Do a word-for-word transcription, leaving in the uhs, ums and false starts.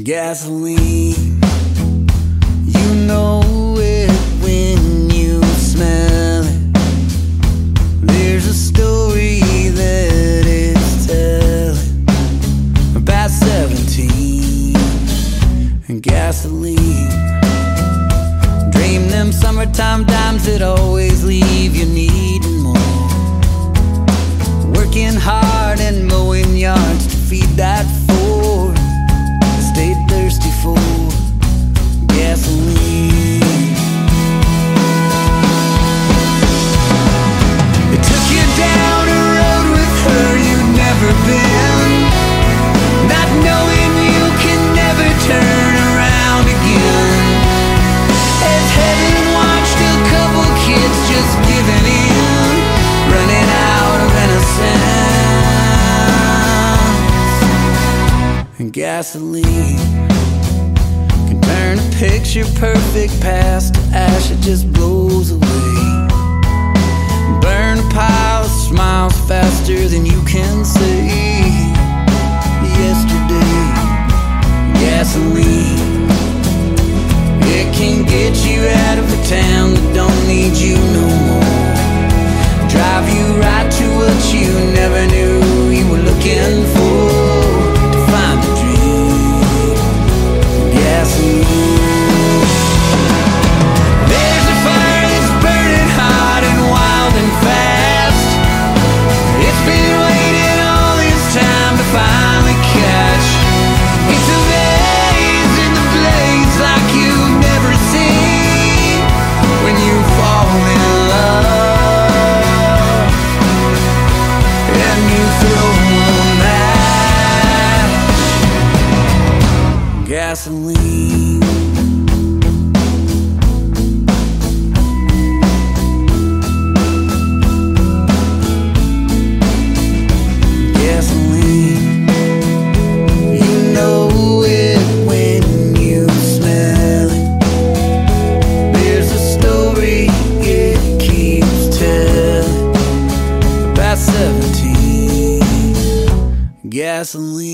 Gasoline, you know it when you smell it. There's a story that it's telling about seventeen and gasoline. Dream them summertime dimes that always leave you needing more. Working hard and mowing yards to feed that Ford. Stayed thirsty for gasoline. It took you down a road with her you'd never been, not knowing you can never turn around again. As heaven watched a couple kids just giving in, running out of innocence. And gasoline can turn a picture perfect past to ash, it just blows away. Burn a pile of smiles faster than you can say yesterday. Gasoline, it can get you out of a town that don't need you no more. Drive you right to what you never knew you were looking for. Find the dream, gasoline. There's a fire that's burning hot and wild and fast. It's been waiting all this time to finally catch. It's amazing the blaze like you've never seen when you fall in love and you throw a match. Gasoline. Gasoline, you know it when you smell it. There's a story it keeps telling about seventeen. Gasoline.